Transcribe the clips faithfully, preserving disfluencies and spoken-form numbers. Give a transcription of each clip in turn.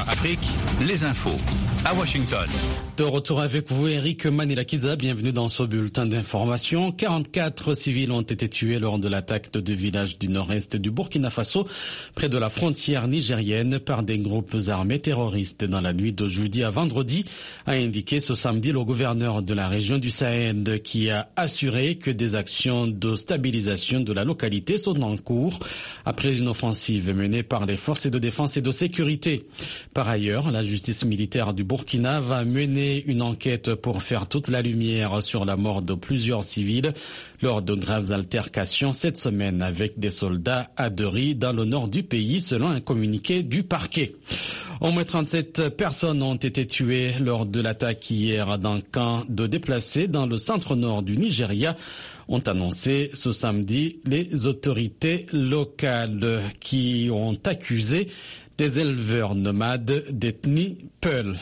Afrique, les infos à Washington. De retour avec vous, Eric Manilakiza. Bienvenue dans ce bulletin d'information. quarante-quatre civils ont été tués lors de l'attaque de deux villages du nord-est du Burkina Faso, près de la frontière nigérienne, par des groupes armés terroristes dans la nuit de jeudi à vendredi, a indiqué ce samedi le gouverneur de la région du Sahel, qui a assuré que des actions de stabilisation de la localité sont en cours après une offensive menée par les forces de défense et de sécurité. Par ailleurs, la justice militaire du Burkina va mener une enquête pour faire toute la lumière sur la mort de plusieurs civils lors de graves altercations cette semaine avec des soldats à Deri dans le nord du pays, selon un communiqué du parquet. Au moins trente-sept personnes ont été tuées lors de l'attaque hier d'un camp de déplacés dans le centre-nord du Nigeria, ont annoncé ce samedi les autorités locales qui ont accusé des éleveurs nomades d'ethnie Peul.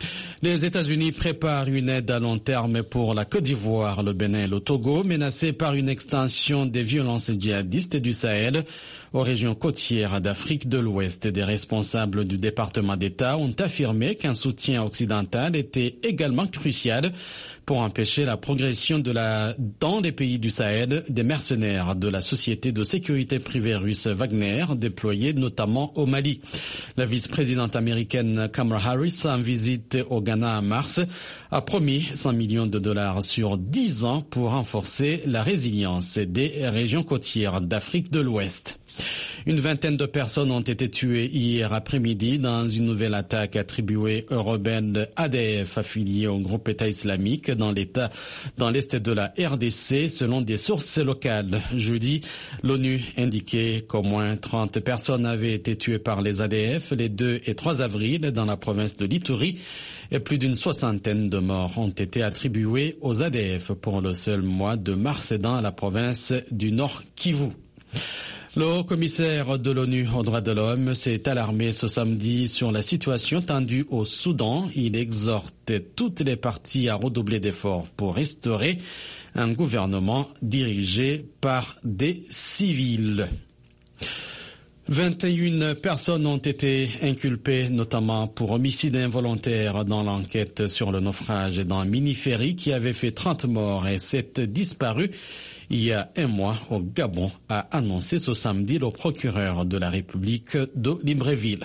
Les États-Unis préparent une aide à long terme pour la Côte d'Ivoire, le Bénin et le Togo, menacés par une extension des violences djihadistes du Sahel aux régions côtières d'Afrique de l'Ouest. Des responsables du département d'État ont affirmé qu'un soutien occidental était également crucial pour empêcher la progression de la, dans les pays du Sahel des mercenaires de la société de sécurité privée russe Wagner, déployée notamment au Mali. La vice-présidente américaine Kamala Harris, en visite au Ghana en mars, a promis cent millions de dollars sur dix ans pour renforcer la résilience des régions côtières d'Afrique de l'Ouest. Une vingtaine de personnes ont été tuées hier après-midi dans une nouvelle attaque attribuée aux rebelles A D F affiliés au groupe État islamique dans l'État, dans l'est de la R D C, selon des sources locales. Jeudi, l'ONU indiquait qu'au moins trente personnes avaient été tuées par les A D F les deux et trois avril dans la province de l'Ituri et plus d'une soixantaine de morts ont été attribués aux A D F pour le seul mois de mars dans la province du Nord Kivu. Le haut-commissaire de l'ONU aux droits de l'homme s'est alarmé ce samedi sur la situation tendue au Soudan. Il exhorte toutes les parties à redoubler d'efforts pour restaurer un gouvernement dirigé par des civils. vingt et une personnes ont été inculpées, notamment pour homicide involontaire dans l'enquête sur le naufrage d'un mini-ferry qui avait fait trente morts et sept disparus il y a un mois au Gabon, a annoncé ce samedi le procureur de la République de Libreville.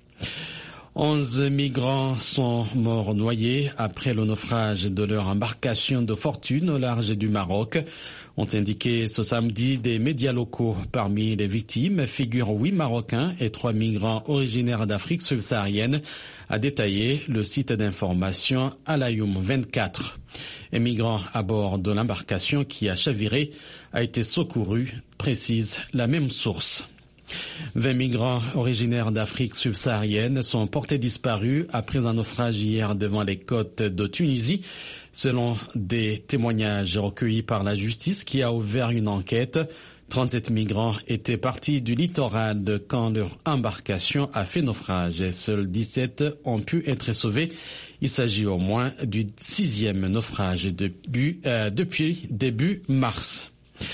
Onze migrants sont morts noyés après le naufrage de leur embarcation de fortune au large du Maroc, ont indiqué ce samedi des médias locaux. Parmi les victimes figurent huit Marocains et trois migrants originaires d'Afrique subsaharienne, a détaillé le site d'information Alayoum vingt-quatre. Un migrant à bord de l'embarcation qui a chaviré a été secouru, précise la même source. vingt migrants originaires d'Afrique subsaharienne sont portés disparus après un naufrage hier devant les côtes de Tunisie, selon des témoignages recueillis par la justice qui a ouvert une enquête. trente-sept migrants étaient partis du littoral quand leur embarcation a fait naufrage et seuls dix-sept ont pu être sauvés. Il s'agit au moins du sixième naufrage depuis, euh, depuis début mars.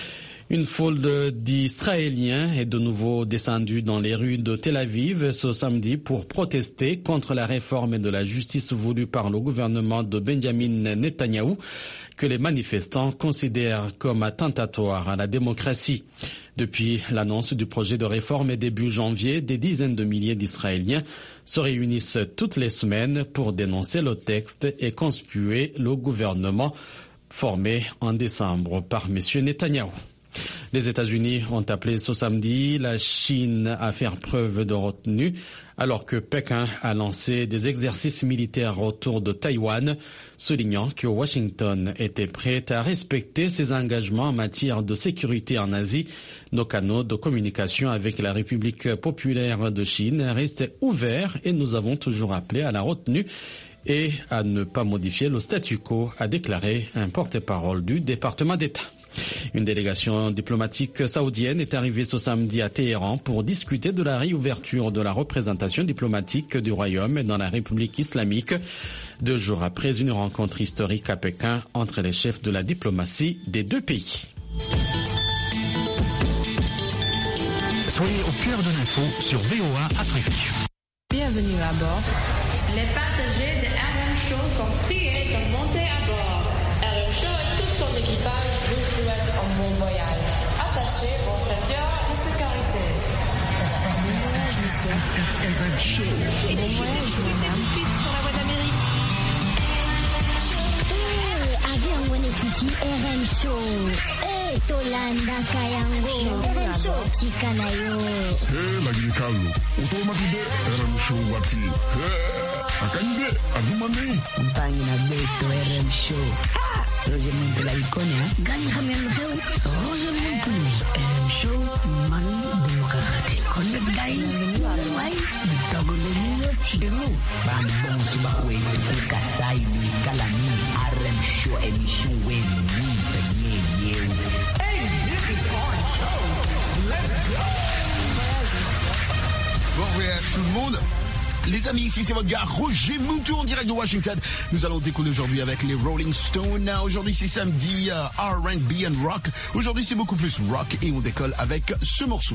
Une foule d'Israéliens est de nouveau descendue dans les rues de Tel Aviv ce samedi pour protester contre la réforme de la justice voulue par le gouvernement de Benjamin Netanyahou, que les manifestants considèrent comme attentatoire à la démocratie. Depuis l'annonce du projet de réforme début janvier, des dizaines de milliers d'Israéliens se réunissent toutes les semaines pour dénoncer le texte et conspuer le gouvernement formé en décembre par M. Netanyahou. Les États-Unis ont appelé ce samedi la Chine à faire preuve de retenue alors que Pékin a lancé des exercices militaires autour de Taïwan, soulignant que Washington était prête à respecter ses engagements en matière de sécurité en Asie. Nos canaux de communication avec la République populaire de Chine restent ouverts et nous avons toujours appelé à la retenue et à ne pas modifier le statu quo, a déclaré un porte-parole du département d'État. Une délégation diplomatique saoudienne est arrivée ce samedi à Téhéran pour discuter de la réouverture de la représentation diplomatique du Royaume dans la République islamique, deux jours après une rencontre historique à Pékin entre les chefs de la diplomatie des deux pays. Soyez au cœur de l'info sur V O A Afrique. Bienvenue à bord. Les passagers de R M Show sont priés de monter à bord. R M Show et tout son équipage vous souhaitent un bon voyage. Attachez vos ceintures de sécurité. Bon voyage, monsieur. R M Show. Bon voyage, madame. Tout de suite sur la voie d'Amérique. Eh, avion Wenekiti R M Show. Eh, Tolanda Kayango. R M Show Tikanayo. Eh, lagi kalu. Utomaki de R M Show wati. Eh, akande adumani. Mpangi na beto R M Show. Ah, Roger Muntu la ikone ha. Gani khamen kheu. Roger Muntu R M Show man demokrati. Konne dai. Wai. Tagolonyo demu. Bam bom suba we kasai ni kalani R M Show émission we ni penye yeu. Hey, this is our show. Let's go. Bon voyage tout le monde. Les amis, ici c'est votre gars Roger Muntu en direct de Washington. Nous allons décoller aujourd'hui avec les Rolling Stones. Aujourd'hui c'est samedi uh, R and B and rock. Aujourd'hui c'est beaucoup plus rock et on décolle avec ce morceau.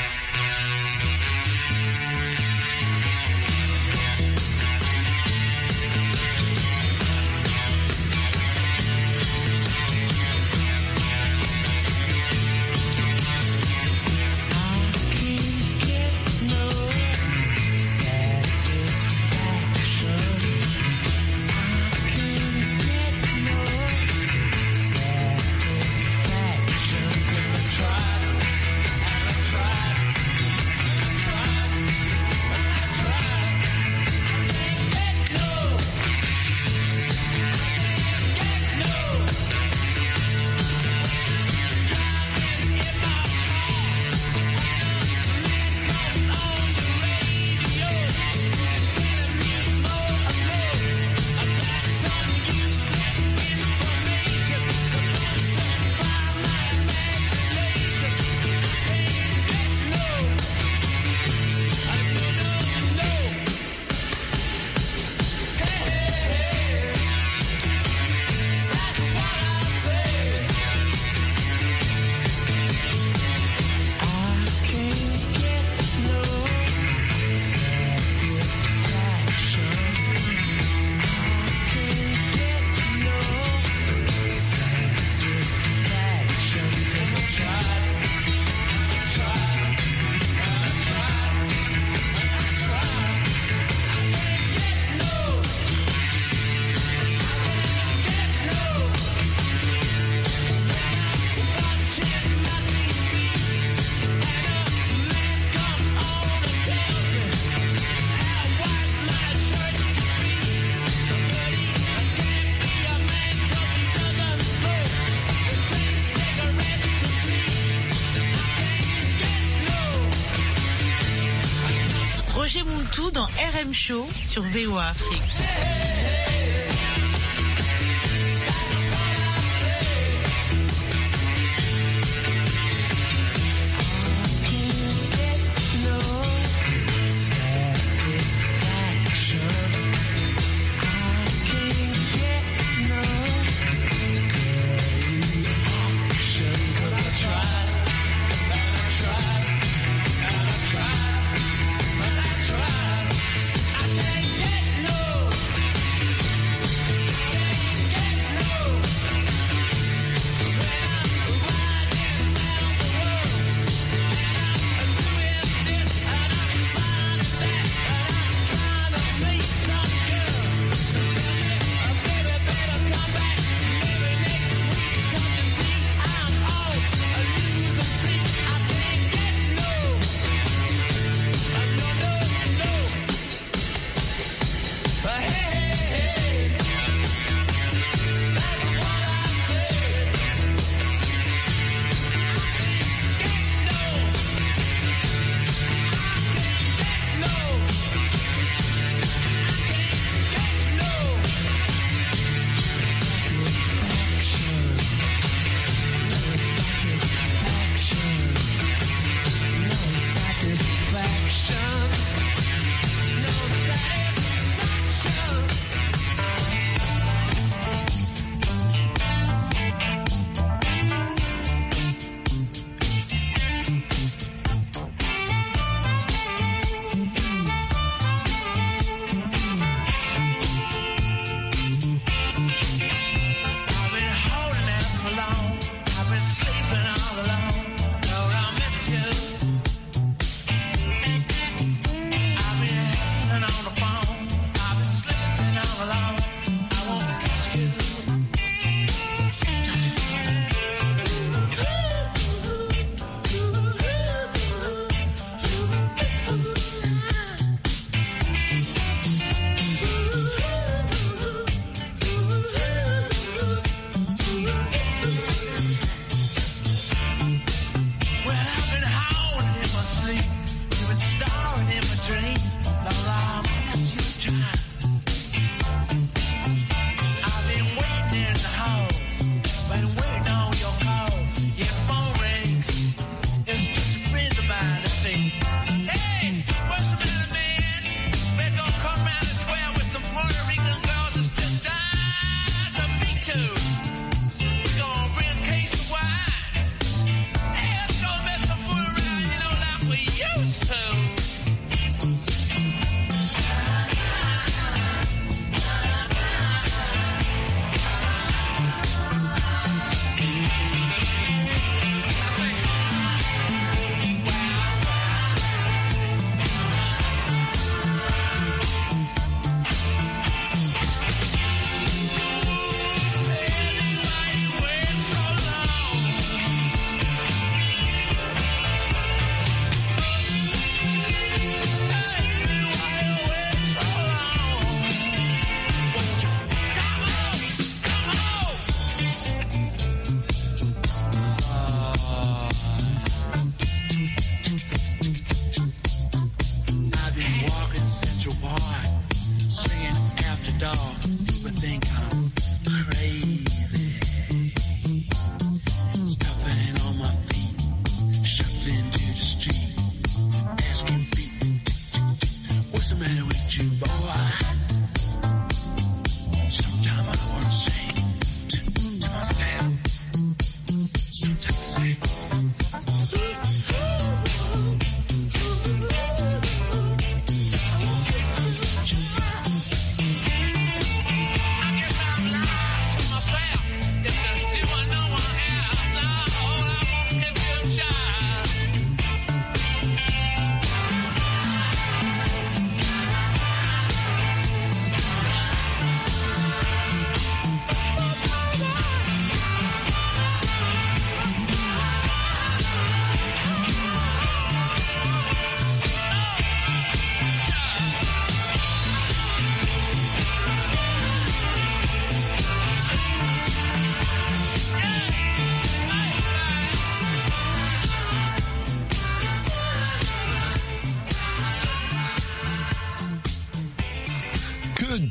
Roger Muntu dans R M Show sur V O A Afrique.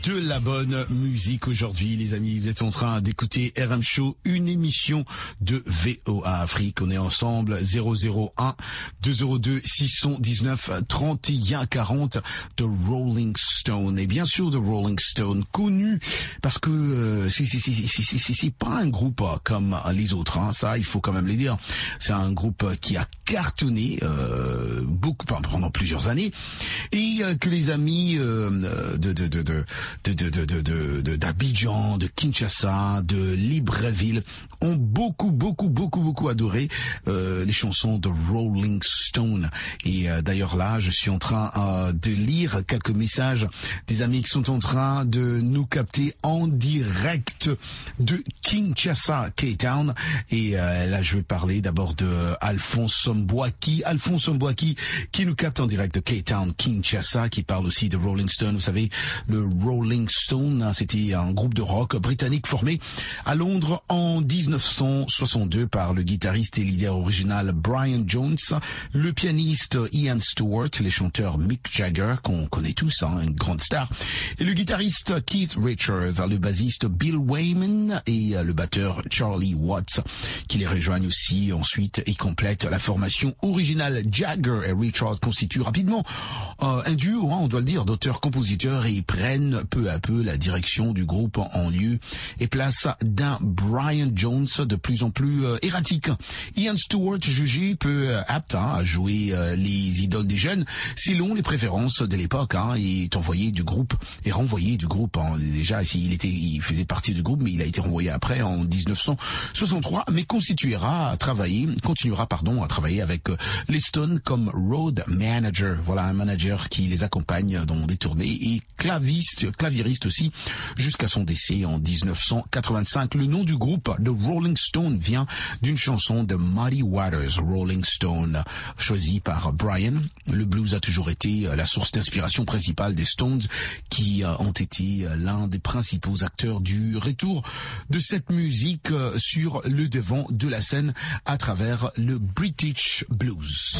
de la bonne musique aujourd'hui, les amis. Vous êtes en train d'écouter R M Show, une émission de V O A Afrique. On est ensemble, zéro zéro un deux zéro deux six un neuf trente et un quarante de Rolling Stone. Et bien sûr, de Rolling Stone, connu parce que euh, c'est, c'est, c'est, c'est, c'est, c'est, c'est pas un groupe comme les autres, hein. Ça, il faut quand même le dire. C'est un groupe qui a cartonné euh, beaucoup pendant plusieurs années et euh, que les amis euh, de de de de de de de de de de d'Abidjan, de Kinshasa, de Libreville ont beaucoup beaucoup beaucoup beaucoup adoré euh, les chansons de Rolling Stone. Et euh, d'ailleurs là, je suis en train euh, de lire quelques messages des amis qui sont en train de nous capter en direct de Kinshasa, Cape Town. Et euh, là, je vais parler d'abord de Alphonse Mbouaki, Alphonse Mbouaki qui nous capte en direct de Cape Town, Kinshasa, qui parle aussi de Rolling Stone. Vous savez, le Rolling Stone, c'était un groupe de rock britannique formé à Londres en dix-neuf cent soixante-deux par le guitariste et leader original Brian Jones, le pianiste Ian Stewart, les chanteurs Mick Jagger, qu'on connaît tous, hein, une grande star, et le guitariste Keith Richards, le bassiste Bill Wyman et le batteur Charlie Watts, qui les rejoignent aussi ensuite et complètent la formation originale. Jagger et Richards constituent rapidement euh, un duo, hein, on doit le dire, d'auteurs-compositeurs, et ils prennent peu à peu la direction du groupe en lieu et place d'un Brian Jones de plus en plus euh, erratique. Ian Stewart, jugé peu euh, apte hein, à jouer euh, les idoles des jeunes, selon les préférences de l'époque, hein, est envoyé du groupe et renvoyé du groupe. Hein. Déjà, il était, il faisait partie du groupe, mais il a été renvoyé après en dix-neuf cent soixante-trois, mais continuera à travailler, continuera pardon à travailler avec euh, les Stones comme road manager. Voilà, un manager qui les accompagne dans des tournées et claviste, claviériste aussi, jusqu'à son décès en dix-neuf cent quatre-vingt-cinq. Le nom du groupe de Rolling Stone vient d'une chanson de Muddy Waters, Rolling Stone, choisie par Brian. Le blues a toujours été la source d'inspiration principale des Stones, qui ont été l'un des principaux acteurs du retour de cette musique sur le devant de la scène à travers le British Blues.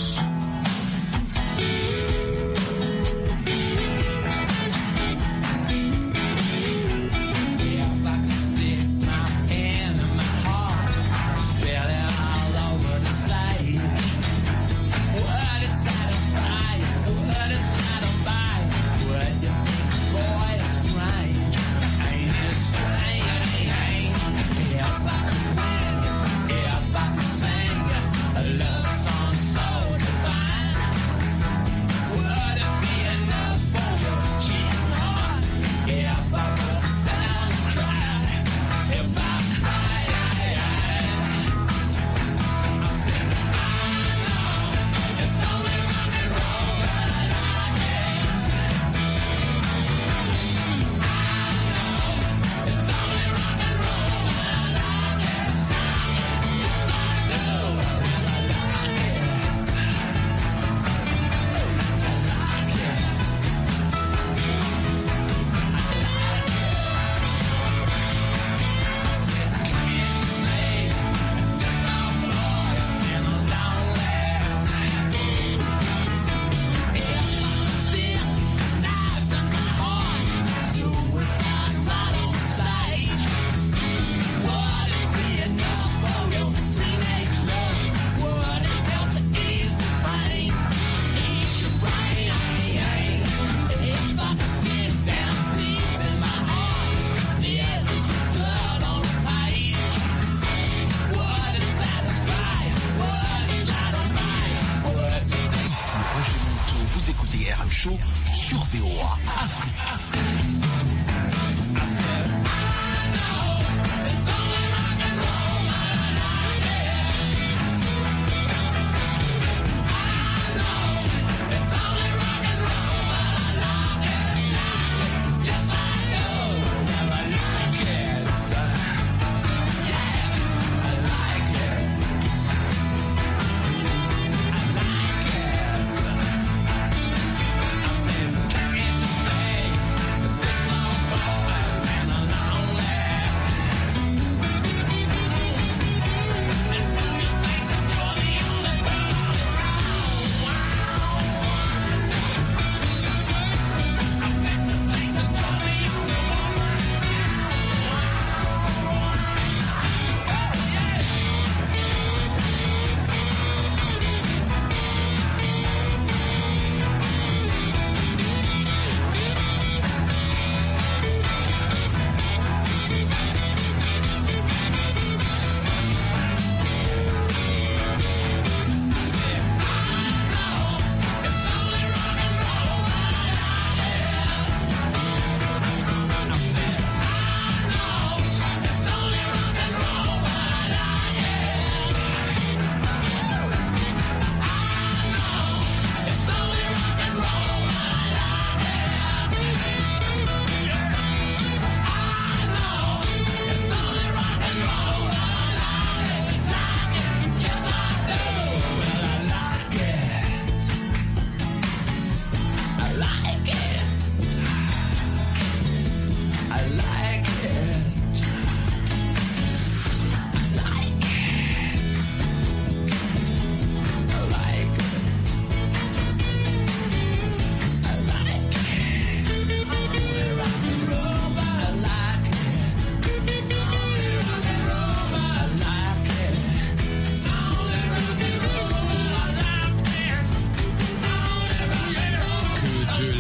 Sur V O A Afrique.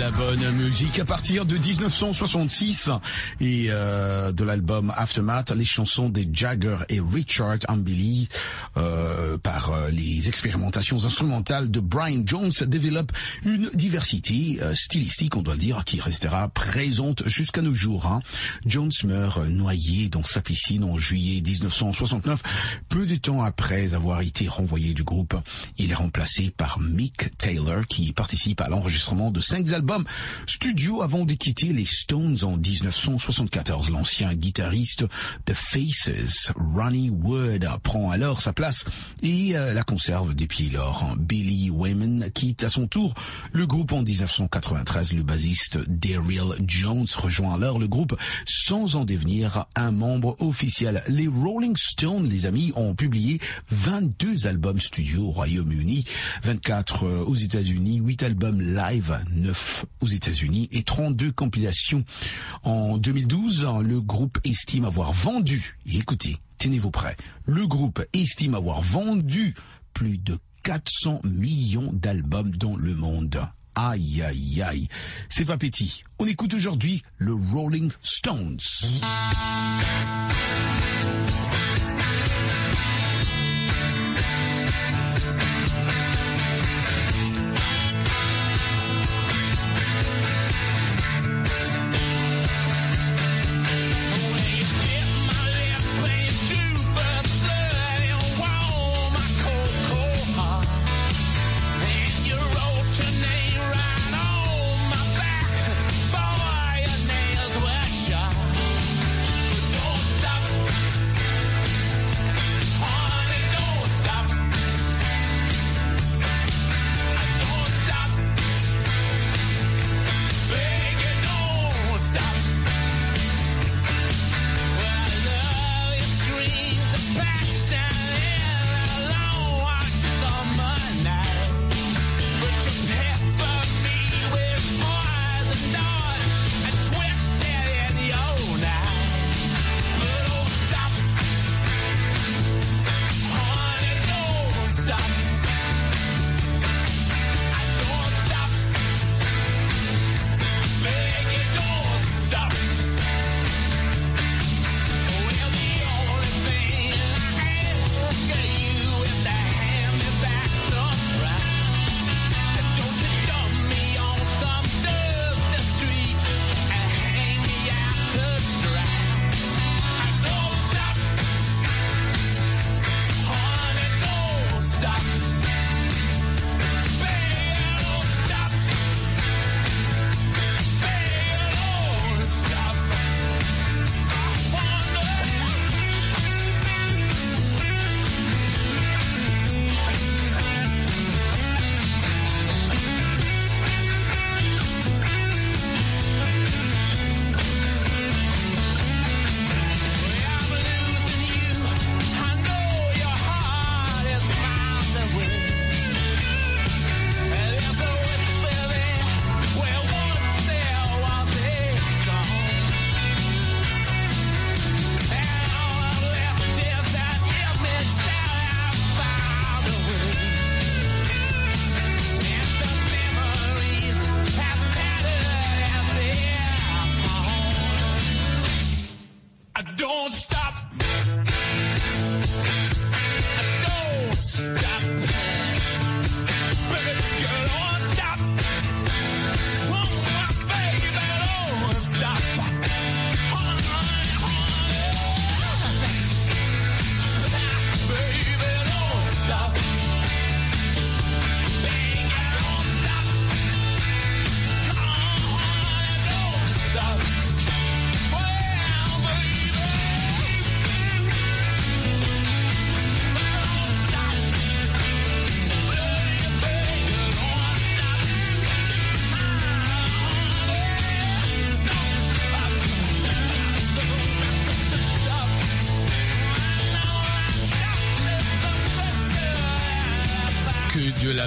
la bonne musique à partir de dix-neuf cent soixante-six et euh, de l'album Aftermath, les chansons des Jagger et Richard Hambly euh, par euh, les expérimentations instrumentales de Brian Jones développent une diversité euh, stylistique, on doit le dire, qui restera présente jusqu'à nos jours. Hein. Jones meurt noyé dans sa piscine en juillet dix-neuf cent soixante-neuf, peu de temps après avoir été renvoyé du groupe. Il est remplacé par Mick Taylor qui participe à l'enregistrement de cinq albums studio avant de quitter les Stones en dix-neuf cent soixante-quatorze. L'ancien guitariste de Faces, Ronnie Wood, prend alors sa place et euh, la conserve depuis lors. Billy Wayman quitte à son tour le groupe en dix-neuf cent quatre-vingt-treize. Le bassiste Daryl Jones rejoint alors le groupe sans en devenir un membre officiel. Les Rolling Stones, les amis, ont publié vingt-deux albums studio au Royaume-Uni, vingt-quatre aux États-Unis, huit albums live, neuf aux États-Unis et trente-deux compilations. En deux mille douze, le groupe estime avoir vendu, et écoutez, tenez-vous prêts, le groupe estime avoir vendu plus de quatre cents millions d'albums dans le monde. Aïe, aïe, aïe. C'est pas petit. On écoute aujourd'hui le Rolling Stones.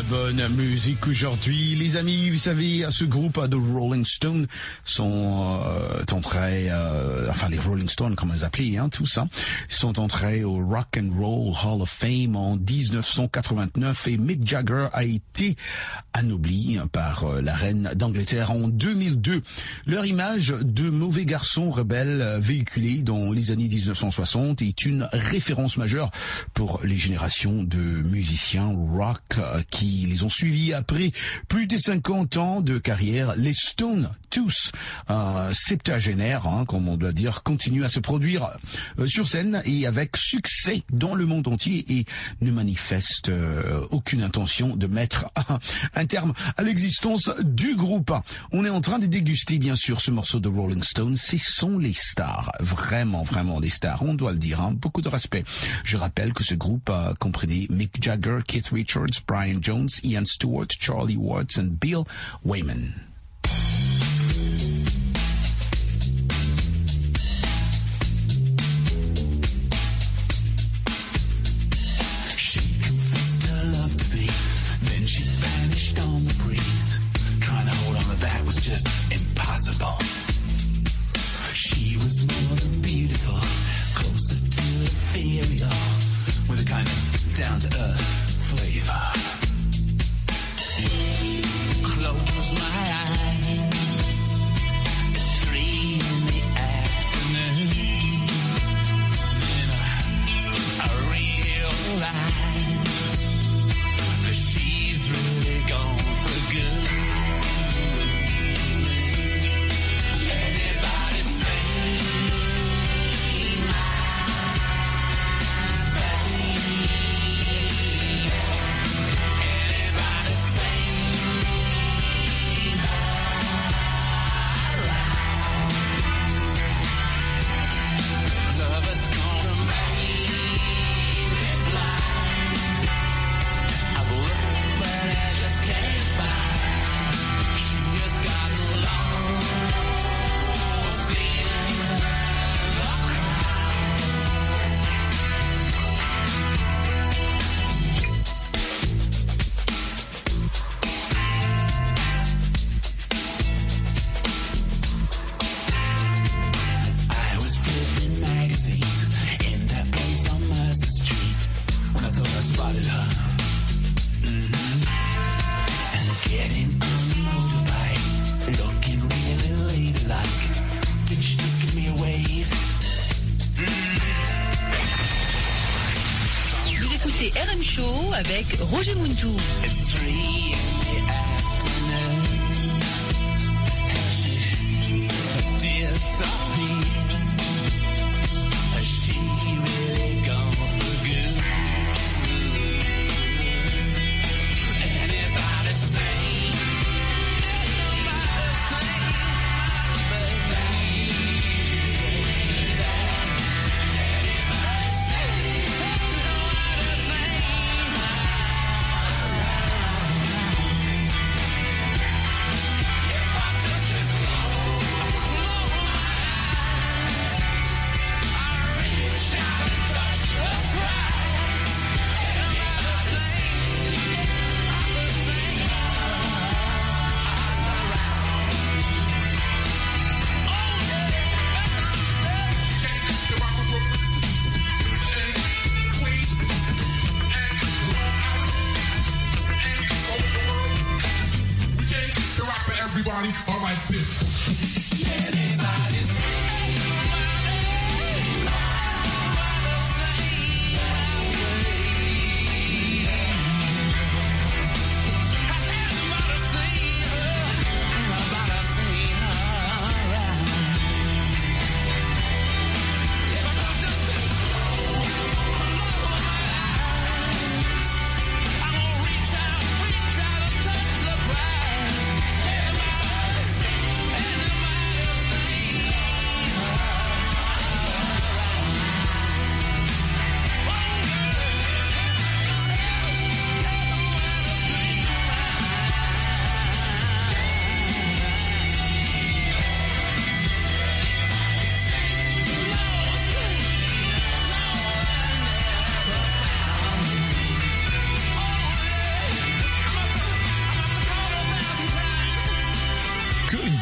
bonne musique aujourd'hui. Les amis, vous savez, ce groupe de Rolling Stones sont euh, entrés, euh, enfin les Rolling Stones, comme on les appelait, hein, tous, hein, sont entrés au Rock and Roll Hall of Fame en dix-neuf cent quatre-vingt-neuf et Mick Jagger a été anobli par euh, la reine d'Angleterre en deux mille deux. Leur image de mauvais garçon rebelle euh, véhiculée dans les années dix-neuf cent soixante est une référence majeure pour les générations de musiciens rock euh, qui les ont suivis après plus de cinquante ans de carrière. Les Stones, tous euh, septuagénaires, hein, comme on doit dire, continuent à se produire euh, sur scène et avec succès dans le monde entier et ne manifestent euh, aucune intention de mettre un, un terme à l'existence du groupe. On est en train de déguster bien sûr ce morceau de Rolling Stones. Ce sont les stars, vraiment vraiment des stars, on doit le dire, hein, beaucoup de respect. Je rappelle que ce groupe euh, comprenait Mick Jagger, Keith Richards, Brian Jones, Ian Stewart, Charlie Watts and Bill Wyman. Just impossible. She was more than beautiful, closer to ethereal, with a kind of down-to-earth flavor. Close my eyes at three in the afternoon, then I, I realize that she's really gone for good. R M Show avec Roger Muntou.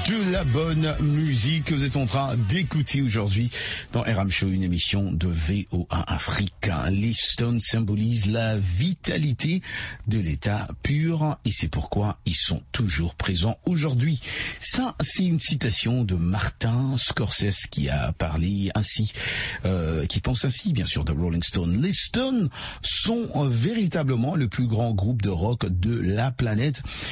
de la bonne musique que vous êtes en train d'écouter aujourd'hui dans R M Show, une émission de V O A Afrique. Les Stones symbolisent la vitalité de l'état pur et c'est pourquoi ils sont toujours présents aujourd'hui. Ça, c'est une citation de Martin Scorsese qui a parlé ainsi, euh, qui pense ainsi, bien sûr, de Rolling Stone. Les Stones sont euh, véritablement le plus grand groupe de rock de la planète.